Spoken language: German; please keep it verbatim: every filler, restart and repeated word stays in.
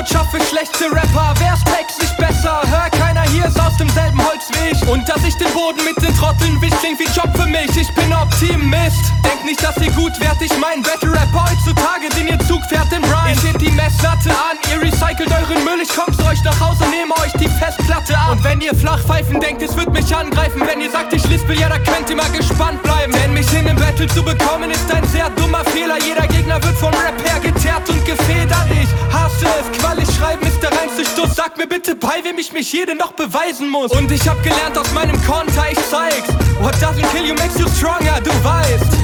Wortschaffe für schlechte Rapper. Wer's textlich besser? Hör, keiner hier ist aus demselben Holz wie ich. Und dass ich den Boden mit den Trotteln wisch, klingt wie Job für mich. Ich bin Optimist. Denk nicht, dass ihr gut werdet. Ich mein Battle-Rapper heutzutage, den ihr Zug fährt im Rhyme. Ich heb die Messlatte an, ihr recycelt euren Müll. Ich komm zu euch nach Hause, nehme euch die Festplatte ab. Und wenn ihr Flachpfeifen denkt, es wird mich angreifen. Wenn ihr sagt, ich lispel, ja, da könnt ihr mal gespannt bleiben. Denn mich in den Battle zu bekommen, ist ein sehr dummer Fehler. Jeder Gegner wird vom Rap her geteert und gefedert. Ich hasse es, Qualis schreiben ist der reinste Stuss. Sag mir bitte bei, wem ich mich jede noch beweisen muss. Und ich hab gelernt aus meinem Konter, ich zeig's. What doesn't kill you makes you stronger, du weißt.